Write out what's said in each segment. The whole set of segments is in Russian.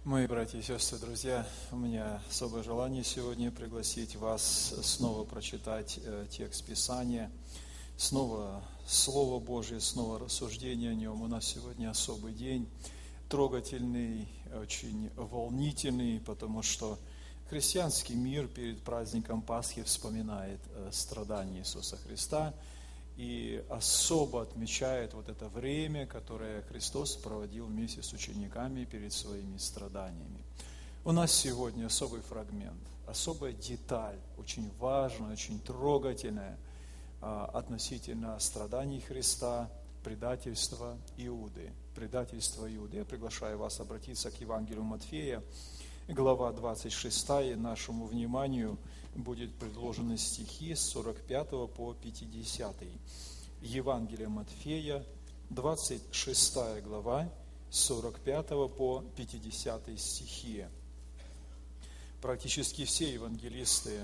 Мои братья и сестры, друзья, у меня особое желание сегодня пригласить вас снова прочитать текст Писания, снова Слово Божье, снова рассуждение о нем. У нас сегодня особый день, трогательный, очень волнительный, потому что христианский мир перед праздником Пасхи вспоминает страдания Иисуса Христа и особо отмечает вот это время, которое Христос проводил вместе с учениками перед своими страданиями. У нас сегодня особый фрагмент, особая деталь, очень важная, очень трогательная относительно страданий Христа, предательства Иуды. Предательство Иуды. Я приглашаю вас обратиться к Евангелию Матфея, глава 26, нашему вниманию будет предложены стихи с 45 по 50. Евангелие Матфея, 26 глава, с 45 по 50 стихи. Практически все евангелисты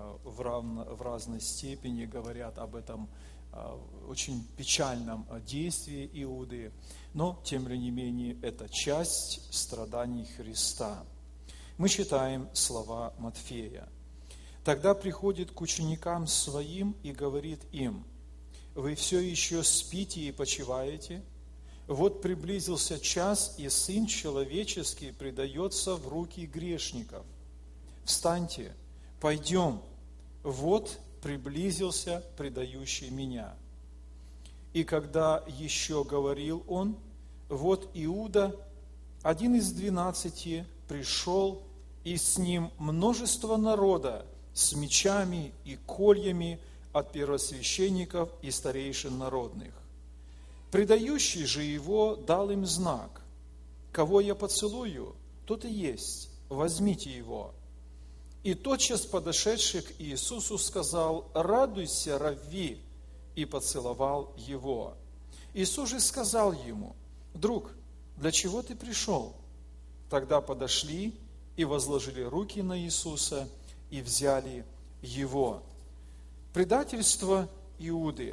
в разной степени говорят об этом очень печальном действии Иуды, но, тем не менее, это часть страданий Христа. Мы читаем слова Матфея. «Тогда приходит к ученикам своим и говорит им: вы все еще спите и почиваете? Вот приблизился час, и Сын Человеческий предается в руки грешников. Встаньте, пойдем, вот приблизился предающий меня». И когда еще говорил он, вот Иуда, один из 12, пришел, и с ним множество народа с мечами и кольями от первосвященников и старейшин народных. Предающий же его дал им знак: кого я поцелую, тот и есть, возьмите его. И тотчас подошедший к Иисусу сказал: радуйся, Равви, и поцеловал его. Иисус же сказал ему: друг, для чего ты пришел? Тогда подошли и возложили руки на Иисуса и взяли его. Предательство Иуды.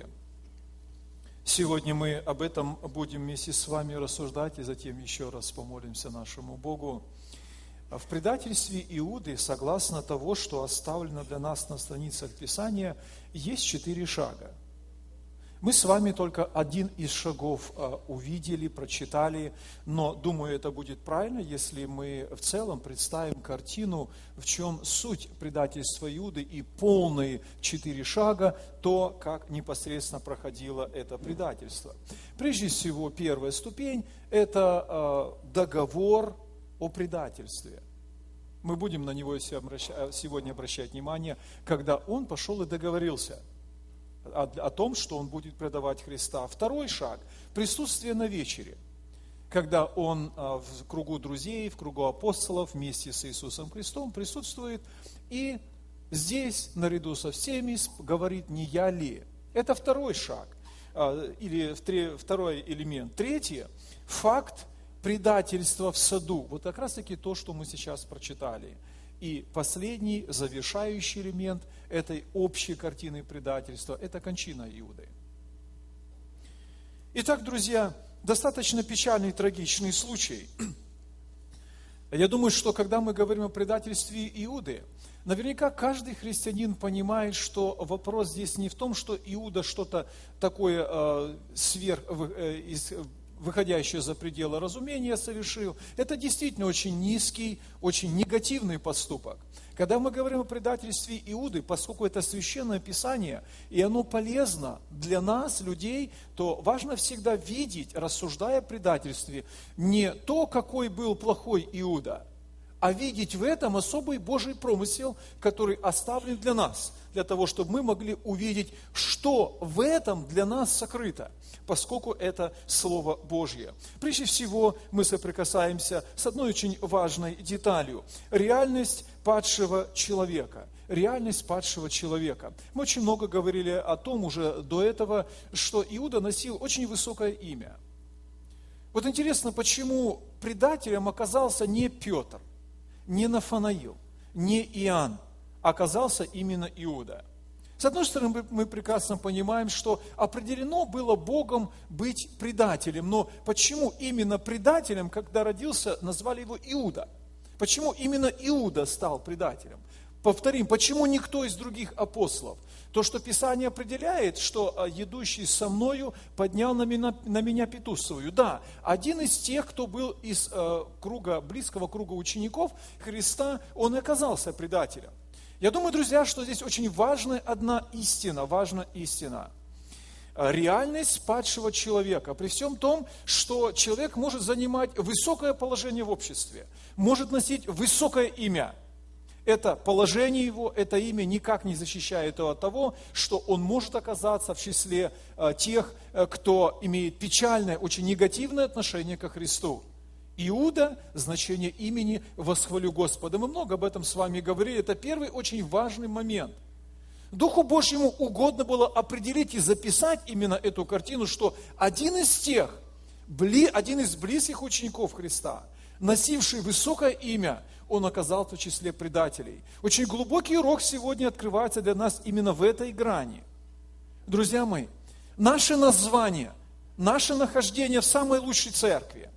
Сегодня мы об этом будем вместе с вами рассуждать и затем еще раз помолимся нашему Богу. В предательстве Иуды, согласно того, что оставлено для нас на страницах Писания, есть 4 шага. Мы с вами только один из шагов увидели, прочитали, но, думаю, это будет правильно, если мы в целом представим картину, в чем суть предательства Иуды и полные 4 шага, то, как непосредственно проходило это предательство. Прежде всего, первая ступень – это договор о предательстве. Мы будем на него сегодня обращать внимание, когда он пошел и договорился о том, что он будет предавать Христа. Второй шаг – присутствие на вечере, когда он в кругу друзей, в кругу апостолов вместе с Иисусом Христом присутствует и здесь, наряду со всеми, говорит: не я ли? Это второй шаг, или второй элемент. Третье – факт предательства в саду. Вот как раз таки то, что мы сейчас прочитали. И последний, завершающий элемент этой общей картины предательства – это кончина Иуды. Итак, друзья, достаточно печальный, трагичный случай. Я думаю, что когда мы говорим о предательстве Иуды, наверняка каждый христианин понимает, что вопрос здесь не в том, что Иуда что-то такое выходящее за пределы разумения совершил. Это действительно очень низкий, очень негативный поступок. Когда мы говорим о предательстве Иуды, поскольку это священное Писание, и оно полезно для нас, людей, то важно всегда видеть, рассуждая о предательстве, не то, какой был плохой Иуда, а видеть в этом особый Божий промысел, который оставлен для нас, для того, чтобы мы могли увидеть, что в этом для нас сокрыто, поскольку это Слово Божье. Прежде всего, мы соприкасаемся с одной очень важной деталью – реальность падшего человека. Реальность падшего человека. Мы очень много говорили о том уже до этого, что Иуда носил очень высокое имя. Вот интересно, почему предателем оказался не Петр, не Нафанаил, не Иоанн, оказался именно Иуда. С одной стороны, мы прекрасно понимаем, что определено было Богом быть предателем. Но почему именно предателем, когда родился, назвали его Иуда? Почему именно Иуда стал предателем? Повторим, почему никто из других апостолов? То, что Писание определяет, что идущий со мною поднял на меня пяту свою. Да, один из тех, кто был из близкого круга учеников Христа, он и оказался предателем. Я думаю, друзья, что здесь очень важна одна истина, реальность падшего человека. При всем том, что человек может занимать высокое положение в обществе, может носить высокое имя. Это положение его, это имя никак не защищает его от того, что он может оказаться в числе тех, кто имеет печальное, очень негативное отношение ко Христу. Иуда, значение имени «Восхвалю Господа». Мы много об этом с вами говорили. Это первый очень важный момент. Духу Божьему угодно было определить и записать именно эту картину, что один из близких учеников Христа, носивший высокое имя, он оказался в числе предателей. Очень глубокий урок сегодня открывается для нас именно в этой грани. Друзья мои, наше название, наше нахождение в самой лучшей церкви,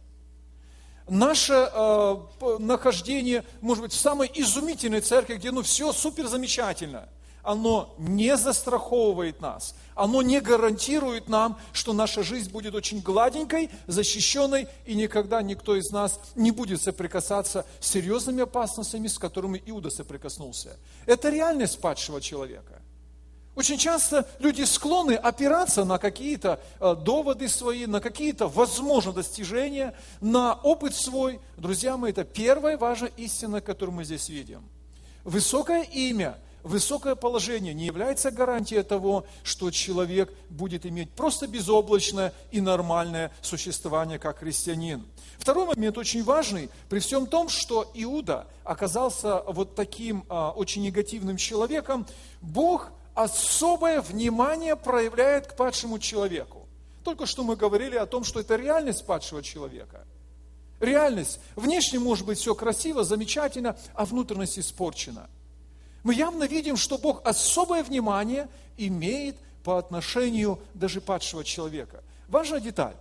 наше нахождение, может быть, в самой изумительной церкви, где все супер замечательно, оно не застраховывает нас, оно не гарантирует нам, что наша жизнь будет очень гладенькой, защищенной, и никогда никто из нас не будет соприкасаться с серьезными опасностями, с которыми Иуда соприкоснулся. Это реальность падшего человека. Очень часто люди склонны опираться на какие-то доводы свои, на какие-то возможные достижения, на опыт свой. Друзья мои, это первая важная истина, которую мы здесь видим. Высокое имя, высокое положение не является гарантией того, что человек будет иметь просто безоблачное и нормальное существование как христианин. Второй момент очень важный. При всем том, что Иуда оказался вот таким очень негативным человеком, Бог особое внимание проявляет к падшему человеку. Только что мы говорили о том, что это реальность падшего человека. Реальность. Внешне может быть все красиво, замечательно, а внутренность испорчена. Мы явно видим, что Бог особое внимание имеет по отношению даже падшего человека. Важная деталь.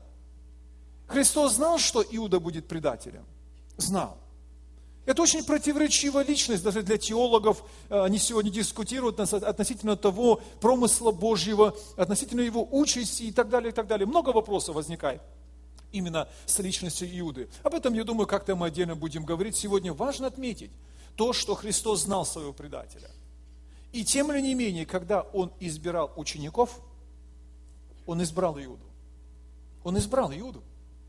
Христос знал, что Иуда будет предателем. Знал. Это очень противоречивая личность, даже для теологов. Они сегодня дискутируют относительно того промысла Божьего, относительно его участи и так далее, и так далее. Много вопросов возникает именно с личностью Иуды. Об этом, я думаю, как-то мы отдельно будем говорить. Сегодня важно отметить то, что Христос знал своего предателя. И тем не менее, когда Он избирал учеников, Он избрал Иуду. Он избрал Иуду.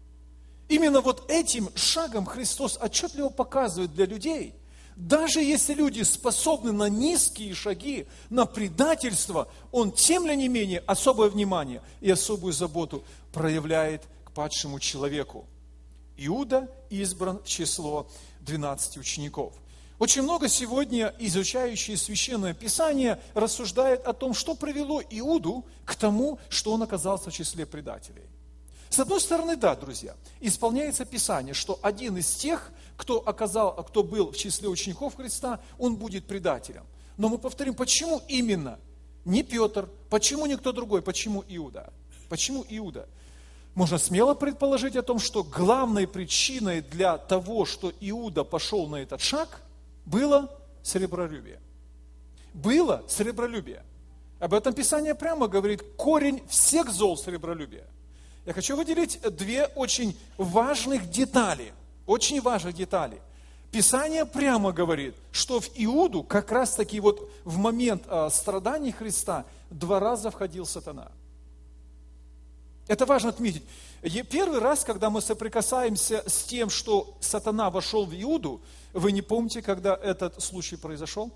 Именно вот этим шагом Христос отчетливо показывает для людей, даже если люди способны на низкие шаги, на предательство, Он тем не менее особое внимание и особую заботу проявляет к падшему человеку. Иуда избран в число 12 учеников. Очень много сегодня изучающие Священное Писание рассуждает о том, что привело Иуду к тому, что он оказался в числе предателей. С одной стороны, да, друзья, исполняется Писание, что один из тех, кто был в числе учеников Христа, он будет предателем. Но мы повторим, почему именно не Петр, почему никто другой, почему Иуда? Почему Иуда? Можно смело предположить о том, что главной причиной для того, что Иуда пошел на этот шаг, было сребролюбие. Было сребролюбие. Об этом Писание прямо говорит, корень всех зол сребролюбия. Я хочу выделить две очень важных детали. Очень важных деталей. Писание прямо говорит, что в Иуду как раз таки вот в момент страданий Христа 2 раза входил сатана. Это важно отметить. Первый раз, когда мы соприкасаемся с тем, что сатана вошел в Иуду, вы не помните, когда этот случай произошел?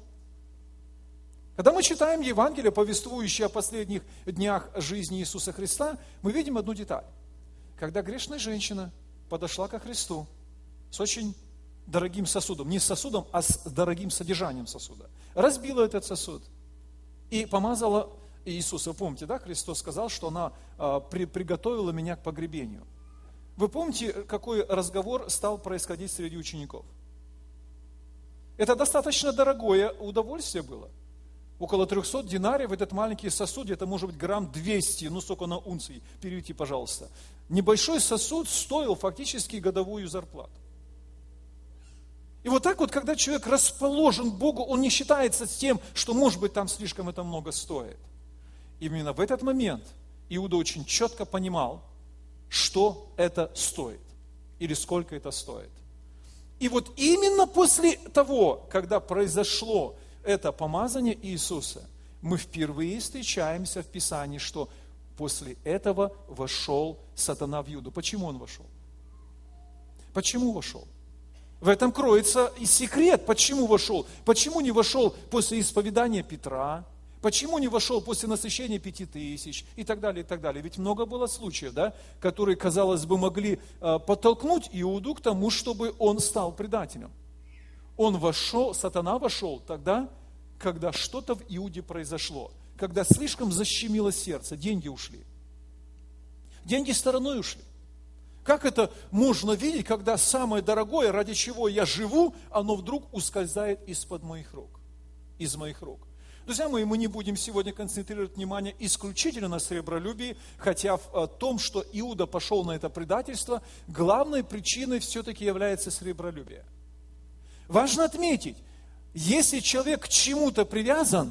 Когда мы читаем Евангелие, повествующее о последних днях жизни Иисуса Христа, мы видим одну деталь. Когда грешная женщина подошла ко Христу с очень дорогим сосудом, не с сосудом, а с дорогим содержанием сосуда, разбила этот сосуд и помазала Иисуса. Вы помните, да, Христос сказал, что она приготовила меня к погребению. Вы помните, какой разговор стал происходить среди учеников? Это достаточно дорогое удовольствие было. Около 300 динариев этот маленький сосуд, это может быть грамм 200, сколько на унций, переведите, пожалуйста. Небольшой сосуд стоил фактически годовую зарплату. И вот так вот, когда человек расположен к Богу, он не считается с тем, что, может быть, там слишком это много стоит. Именно в этот момент Иуда очень четко понимал, что это стоит, или сколько это стоит. И вот именно после того, когда произошло это помазание Иисуса, мы впервые встречаемся в Писании, что после этого вошел сатана в Иуду. Почему он вошел? Почему вошел? В этом кроется и секрет, почему вошел. Почему не вошел после исповедания Петра? Почему не вошел после насыщения 5000 и так далее, и так далее. Ведь много было случаев, да, которые, казалось бы, могли подтолкнуть Иуду к тому, чтобы он стал предателем. Он вошел, сатана вошел тогда, когда что-то в Иуде произошло, когда слишком защемило сердце, деньги ушли. Деньги стороной ушли. Как это можно видеть, когда самое дорогое, ради чего я живу, оно вдруг ускользает из-под моих рук, из моих рук. Друзья мои, мы не будем сегодня концентрировать внимание исключительно на сребролюбии, хотя в том, что Иуда пошел на это предательство, главной причиной все-таки является сребролюбие. Важно отметить, если человек к чему-то привязан,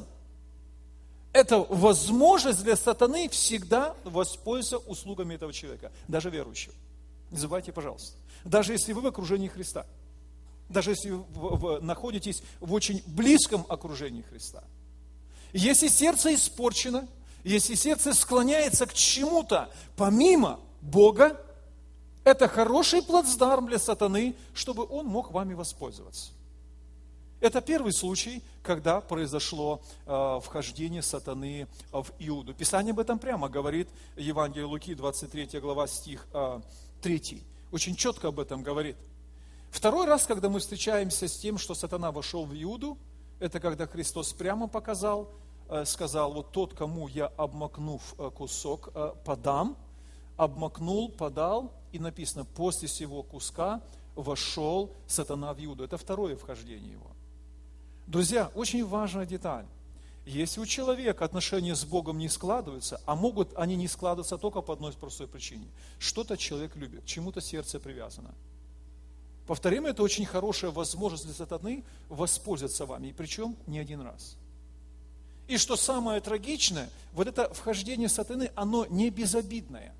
это возможность для сатаны всегда воспользоваться услугами этого человека, даже верующего. Не забывайте, пожалуйста. Даже если вы в окружении Христа, даже если вы находитесь в очень близком окружении Христа. Если сердце испорчено, если сердце склоняется к чему-то помимо Бога, это хороший плацдарм для сатаны, чтобы он мог вами воспользоваться. Это первый случай, когда произошло вхождение сатаны в Иуду. Писание об этом прямо говорит, Евангелие Луки, 23 глава, стих 3. Очень четко об этом говорит. Второй раз, когда мы встречаемся с тем, что сатана вошел в Иуду, это когда Христос прямо сказал, вот тот, кому я, обмакнув кусок, подам, обмакнул, подал, и написано, после сего куска вошел сатана в Иуду. Это второе вхождение его. Друзья, очень важная деталь. Если у человека отношения с Богом не складываются, а могут они не складываться только по одной простой причине. Что-то человек любит, чему-то сердце привязано. Повторим, это очень хорошая возможность для сатаны воспользоваться вами, и причем не один раз. И что самое трагичное, вот это вхождение сатаны, оно не безобидное.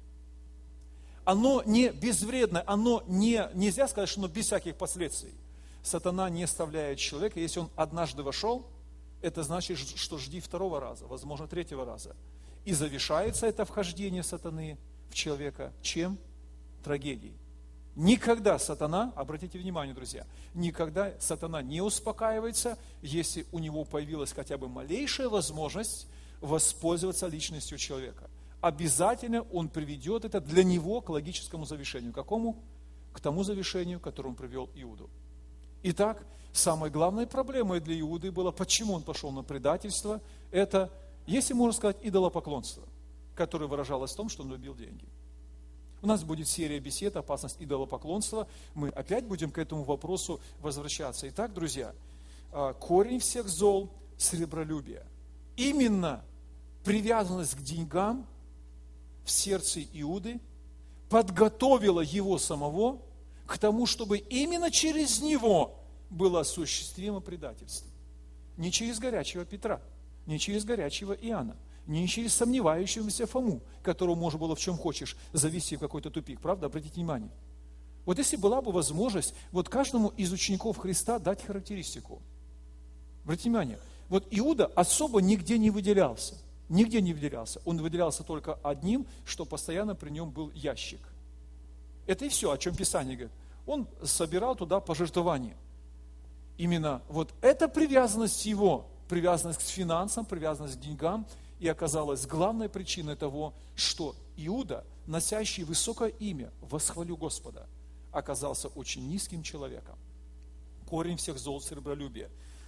Оно не безвредное, нельзя сказать, что оно без всяких последствий. Сатана не оставляет человека, если он однажды вошел, это значит, что жди второго раза, возможно, третьего раза. И завершается это вхождение сатаны в человека чем? Трагедией. Никогда сатана, обратите внимание, друзья, никогда сатана не успокаивается, если у него появилась хотя бы малейшая возможность воспользоваться личностью человека. Обязательно он приведет это для него к логическому завершению. Какому? К тому завершению, к которому привел Иуду. Итак, самой главной проблемой для Иуды было, почему он пошел на предательство, это, если можно сказать, идолопоклонство, которое выражалось в том, что он любил деньги. У нас будет серия бесед «Опасность идолопоклонства». Мы опять будем к этому вопросу возвращаться. Итак, друзья, корень всех зол – сребролюбие. Именно привязанность к деньгам в сердце Иуды подготовила его самого к тому, чтобы именно через него было осуществимо предательство. Не через горячего Петра, не через горячего Иоанна, не через сомневающегося Фому, которого можно было в чем хочешь завести в какой-то тупик. Правда? Обратите внимание. Вот если была бы возможность вот каждому из учеников Христа дать характеристику. Обратите внимание. Вот Иуда особо нигде не выделялся. Нигде не выделялся. Он выделялся только одним, что постоянно при нем был ящик. Это и все, о чем Писание говорит. Он собирал туда пожертвования. Именно вот эта привязанность его, привязанность к финансам, привязанность к деньгам, и оказалась главной причиной того, что Иуда, носящий высокое имя, восхвалю Господа, оказался очень низким человеком. Корень всех зол сребролюбия.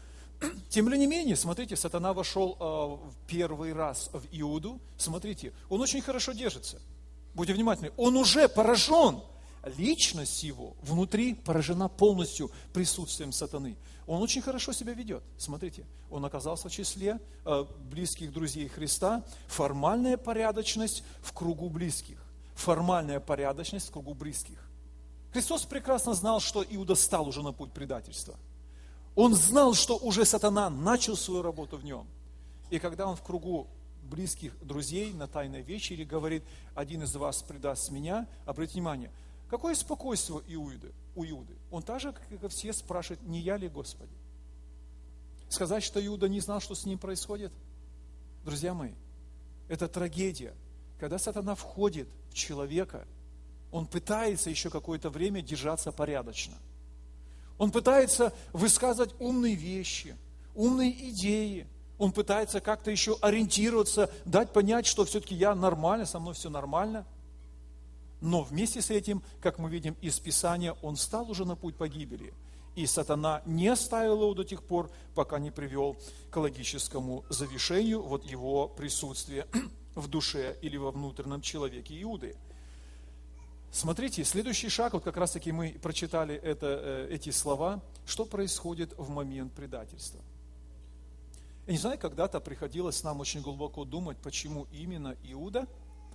Тем не менее, смотрите, сатана вошел первый раз в Иуду. Смотрите, он очень хорошо держится. Будьте внимательны. Он уже поражен личность его внутри поражена полностью присутствием сатаны. Он очень хорошо себя ведет. Смотрите, он оказался в числе близких друзей Христа. Формальная порядочность в кругу близких. Формальная порядочность в кругу близких. Христос прекрасно знал, что Иуда стал уже на путь предательства. Он знал, что уже сатана начал свою работу в нем. И когда он в кругу близких друзей на тайной вечере говорит: один из вас предаст меня, обратите внимание, какое спокойствие у Иуды. Он так же, как и все, спрашивает: не я ли, Господи? Сказать, что Иуда не знал, что с ним происходит? Друзья мои, это трагедия. Когда сатана входит в человека, он пытается еще какое-то время держаться порядочно. Он пытается высказывать умные вещи, умные идеи. Он пытается как-то еще ориентироваться, дать понять, что все-таки я нормально, со мной все нормально. Но вместе с этим, как мы видим из Писания, он стал уже на путь погибели. И сатана не оставил его до тех пор, пока не привел к логическому завершению вот его присутствие в душе или во внутреннем человеке Иуды. Смотрите, следующий шаг, вот как раз таки мы прочитали эти слова, что происходит в момент предательства. Я не знаю, когда-то приходилось нам очень глубоко думать, почему именно Иуда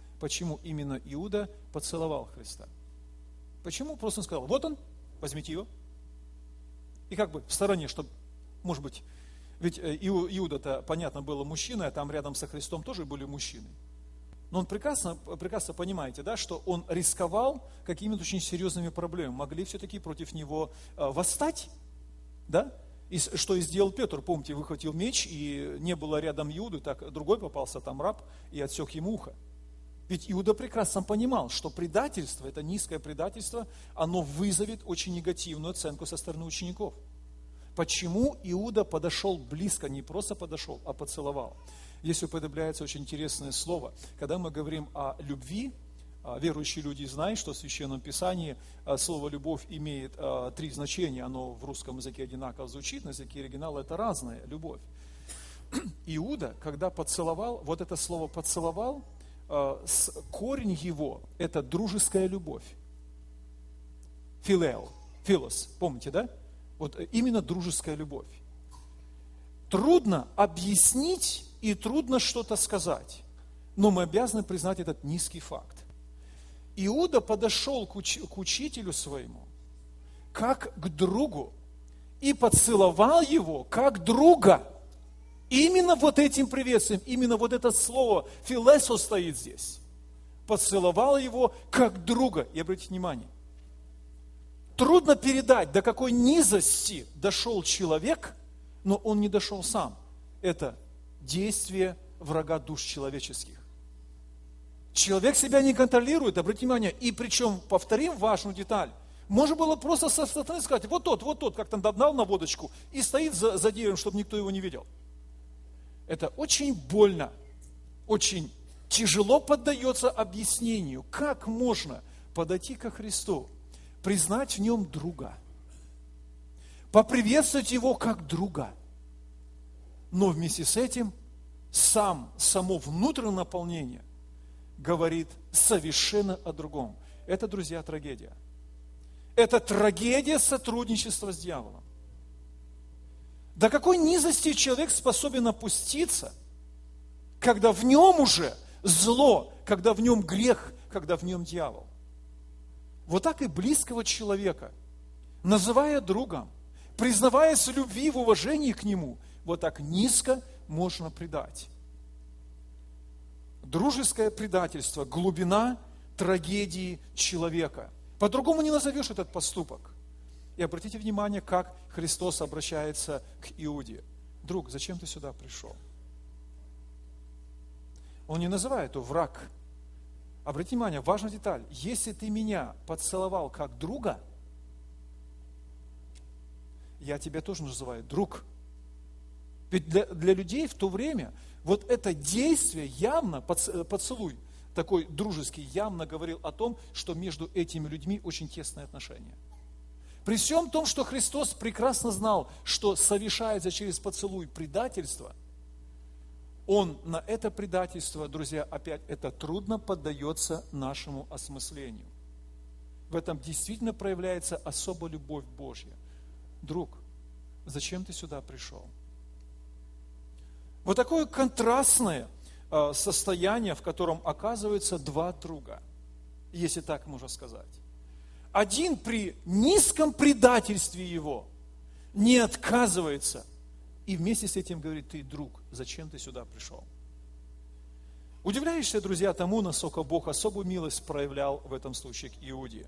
поцеловал Христа. Почему просто он сказал: вот он, возьмите его. И как бы в стороне, чтобы, может быть, ведь Иуда-то, понятно, был мужчиной, а там рядом со Христом тоже были мужчины. Но он прекрасно понимаете, да, что он рисковал какими-то очень серьезными проблемами. Могли все-таки против него восстать, да? И что и сделал Петр, помните, выхватил меч, и не было рядом Иуды, так другой попался там раб, и отсек ему ухо. Ведь Иуда прекрасно понимал, что предательство, это низкое предательство, оно вызовет очень негативную оценку со стороны учеников. Почему Иуда подошел близко, не просто подошел, а поцеловал? Здесь употребляется очень интересное слово. Когда мы говорим о любви, верующие люди знают, что в Священном Писании слово «любовь» имеет три значения. Оно в русском языке одинаково звучит, на языке оригинала это разное, любовь. Иуда, когда поцеловал, вот это слово «поцеловал», корень его – это дружеская любовь. Филео, филос, помните, да? Вот именно дружеская любовь. Трудно объяснить и трудно что-то сказать, но мы обязаны признать этот низкий факт. Иуда подошел к учителю своему, как к другу, и поцеловал его, как друга. Именно вот этим приветствием, именно вот это слово «филесо» стоит здесь. Поцеловал его, как друга. И обратите внимание, трудно передать, до какой низости дошел человек, но он не дошел сам. Это действие врага душ человеческих. Человек себя не контролирует, обратите внимание, и причем, повторим важную деталь, можно было просто со стороны сказать: вот тот, как-то дал на водочку, и стоит за деревом, чтобы никто его не видел. Это очень больно, очень тяжело поддается объяснению, как можно подойти ко Христу, признать в нем друга, поприветствовать его как друга, но вместе с этим само внутреннее наполнение говорит совершенно о другом. Это, друзья, трагедия. Это трагедия сотрудничества с дьяволом. До какой низости человек способен опуститься, когда в нем уже зло, когда в нем грех, когда в нем дьявол. Вот так и близкого человека, называя другом, признаваясь в любви, в уважении к нему, вот так низко можно предать. Дружеское предательство, глубина трагедии человека. По-другому не назовешь этот поступок. И обратите внимание, как Христос обращается к Иуде. Друг, зачем ты сюда пришел? Он не называет его враг. Обратите внимание, важная деталь. Если ты меня поцеловал как друга, я тебя тоже называю друг. Ведь для людей в то время вот это действие явно, поцелуй такой дружеский, явно говорил о том, что между этими людьми очень тесные отношения. При всем том, что Христос прекрасно знал, что совершается через поцелуй предательство, Он на это предательство, друзья, опять это трудно поддается нашему осмыслению. В этом действительно проявляется особая любовь Божья. Друг, зачем ты сюда пришел? Вот такое контрастное состояние, в котором оказываются два друга, если так можно сказать. Один при низком предательстве его не отказывается, и вместе с этим говорит: ты, друг, зачем ты сюда пришел? Удивляешься, друзья, тому, насколько Бог особую милость проявлял в этом случае к Иуде.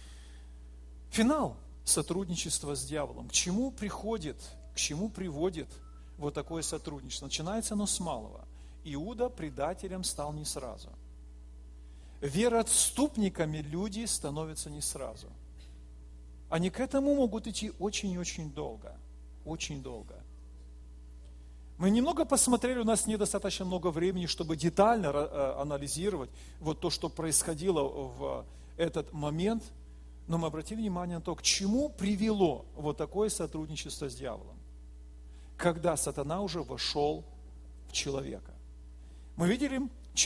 Финал сотрудничества с дьяволом. К чему приводит вот такое сотрудничество? Начинается оно с малого. Иуда предателем стал не сразу. Вероотступниками люди становятся не сразу. Они к этому могут идти очень-очень долго. Очень долго. Мы немного посмотрели, у нас недостаточно много времени, чтобы детально анализировать вот то, что происходило в этот момент, но мы обратили внимание на то, к чему привело вот такое сотрудничество с дьяволом, когда сатана уже вошел в человека. Мы видели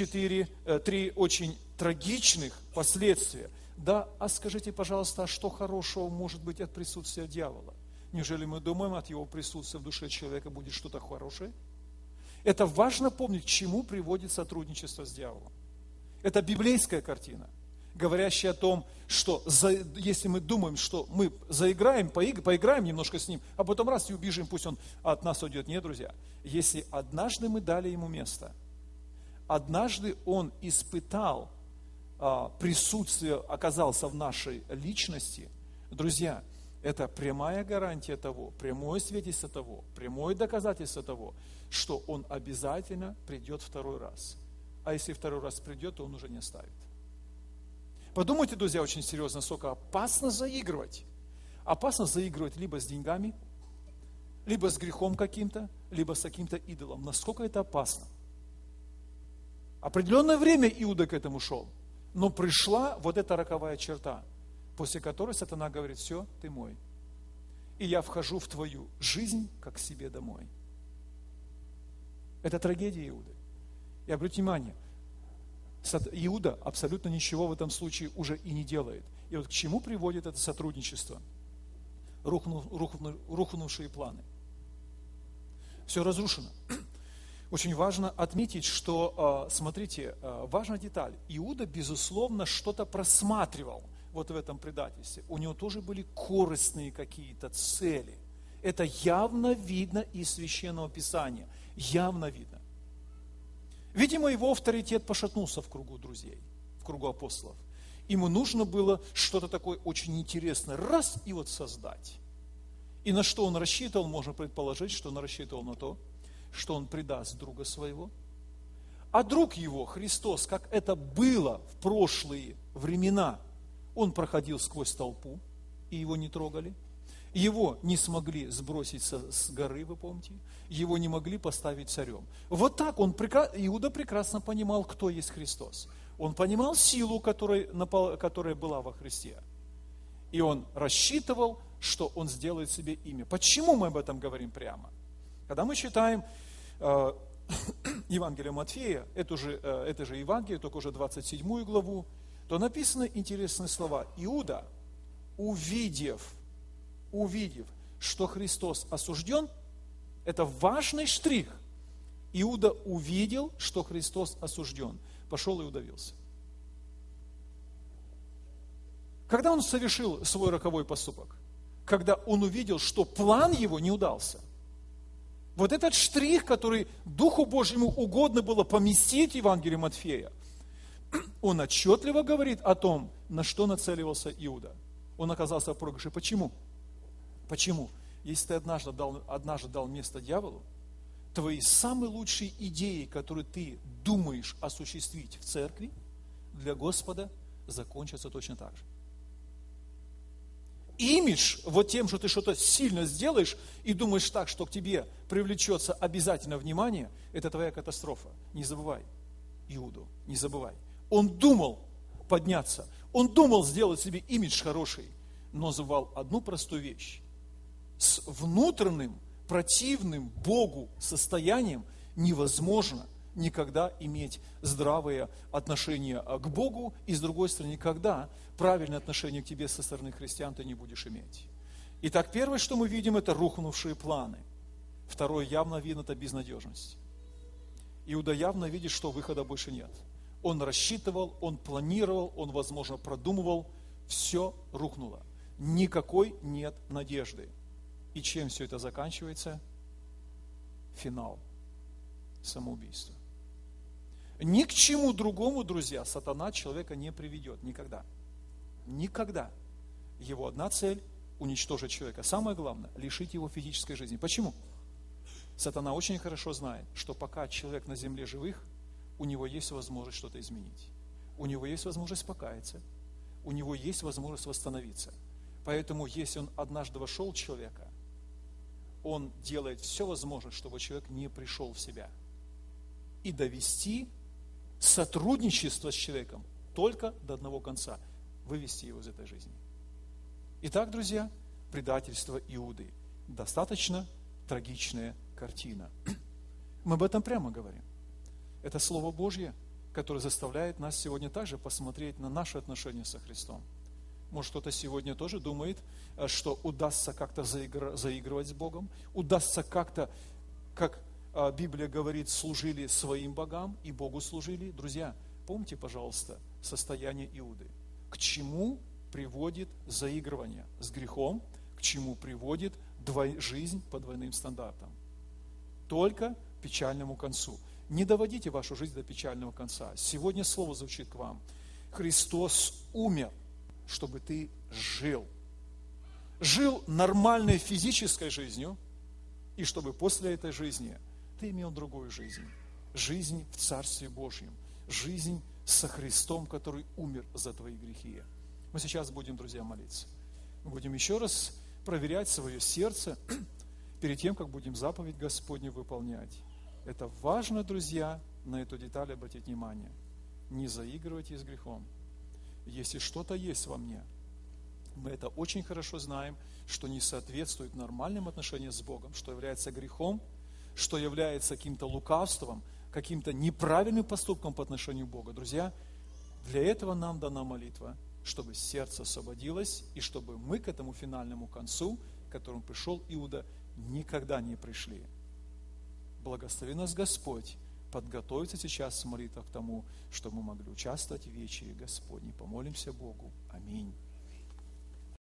три очень трагичных последствия. Да, а скажите, пожалуйста, а что хорошего может быть от присутствия дьявола? Неужели мы думаем, от его присутствия в душе человека будет что-то хорошее? Это важно помнить, к чему приводит сотрудничество с дьяволом. Это библейская картина, говорящая о том, что если мы думаем, что мы поиграем немножко с ним, а потом раз и убежим, пусть он от нас уйдет. Нет, друзья, если однажды мы дали ему место, однажды он испытал присутствие, оказался в нашей личности, друзья, это прямая гарантия того, прямое свидетельство того, прямое доказательство того, что он обязательно придет второй раз. А если второй раз придет, то он уже не оставит. Подумайте, друзья, очень серьезно, насколько опасно заигрывать. Опасно заигрывать либо с деньгами, либо с грехом каким-то, либо с каким-то идолом. Насколько это опасно. Определенное время Иуда к этому шел, но пришла вот эта роковая черта, после которой сатана говорит: все, ты мой. И я вхожу в твою жизнь, как к себе домой. Это трагедия Иуды. И обратите внимание, Иуда абсолютно ничего в этом случае уже и не делает. И вот к чему приводит это сотрудничество? Рухнувшие планы. Все разрушено. Очень важно отметить, что, смотрите, важная деталь. Иуда, безусловно, что-то просматривал вот в этом предательстве. У него тоже были корыстные какие-то цели. Это явно видно из Священного Писания. Явно видно. Видимо, его авторитет пошатнулся в кругу друзей, в кругу апостолов. Ему нужно было что-то такое очень интересное, раз и вот создать. И на что он рассчитывал, можно предположить, что он рассчитывал на то, что он предаст друга своего. А друг его, Христос, как это было в прошлые времена, он проходил сквозь толпу, и его не трогали. Его не смогли сбросить с горы, вы помните? Его не могли поставить царем. Вот так Иуда прекрасно понимал, кто есть Христос. Он понимал силу, которая была во Христе. И он рассчитывал, что он сделает себе имя. Почему мы об этом говорим прямо? Когда мы читаем Евангелие Матфея, это же Евангелие, только уже 27 главу, то написаны интересные слова. Иуда, увидев, что Христос осужден, это важный штрих. Иуда увидел, что Христос осужден, пошел и удавился. Когда он совершил свой роковой поступок? Когда он увидел, что план его не удался. Вот этот штрих, который Духу Божьему угодно было поместить в Евангелие Матфея, он отчетливо говорит о том, на что нацеливался Иуда. Он оказался в проигрыше. Почему? Почему? Если ты однажды дал место дьяволу, твои самые лучшие идеи, которые ты думаешь осуществить в церкви, для Господа закончатся точно так же. Имидж, вот тем, что ты что-то сильно сделаешь и думаешь так, что к тебе привлечется обязательно внимание, это твоя катастрофа. Не забывай Иуду, не забывай. Он думал подняться, он думал сделать себе имидж хороший, но забывал одну простую вещь. С внутренним, противным Богу состоянием невозможно никогда иметь здравые отношения к Богу, и с другой стороны, никогда правильное отношение к тебе со стороны христиан ты не будешь иметь. Итак, первое, что мы видим, это рухнувшие планы. Второе, явно видно, это безнадежность. Иуда явно видит, что выхода больше нет. Он рассчитывал, он планировал, он, возможно, продумывал, все рухнуло. Никакой нет надежды. И чем все это заканчивается? Финал. Самоубийство. Ни к чему другому, друзья, сатана человека не приведет. Никогда. Никогда. Его одна цель – уничтожить человека. Самое главное – лишить его физической жизни. Почему? Сатана очень хорошо знает, что пока человек на земле живых, у него есть возможность что-то изменить. У него есть возможность покаяться. У него есть возможность восстановиться. Поэтому, если он однажды вошел в человека, он делает все возможное, чтобы человек не пришел в себя. И довести сотрудничество с человеком только до одного конца. Вывести его из этой жизни. Итак, друзья, предательство Иуды. Достаточно трагичная картина. Мы об этом прямо говорим. Это Слово Божье, которое заставляет нас сегодня также посмотреть на наши отношения со Христом. Может, кто-то сегодня тоже думает, что удастся как-то заигрывать с Богом, удастся как-то, как Библия говорит, служили своим богам и Богу служили. Друзья, помните, пожалуйста, состояние Иуды. К чему приводит заигрывание с грехом, к чему приводит жизнь по двойным стандартам? Только к печальному концу. Не доводите вашу жизнь до печального конца. Сегодня слово звучит к вам. Христос умер, чтобы ты жил. Жил нормальной физической жизнью, и чтобы после этой жизни ты имел другую жизнь. Жизнь в Царстве Божьем. Жизнь со Христом, который умер за твои грехи. Мы сейчас будем, друзья, молиться. Мы будем еще раз проверять свое сердце перед тем, как будем заповедь Господню выполнять. Это важно, друзья, на эту деталь обратить внимание. Не заигрывайте с грехом. Если что-то есть во мне, мы это очень хорошо знаем, что не соответствует нормальным отношениям с Богом, что является грехом, что является каким-то лукавством, каким-то неправильным поступком по отношению к Богу. Друзья, для этого нам дана молитва, чтобы сердце освободилось, и чтобы мы к этому финальному концу, к которому пришел Иуда, никогда не пришли. Благослови нас Господь, подготовиться сейчас с молитвой к тому, чтобы мы могли участвовать в вечере Господней. Помолимся Богу. Аминь.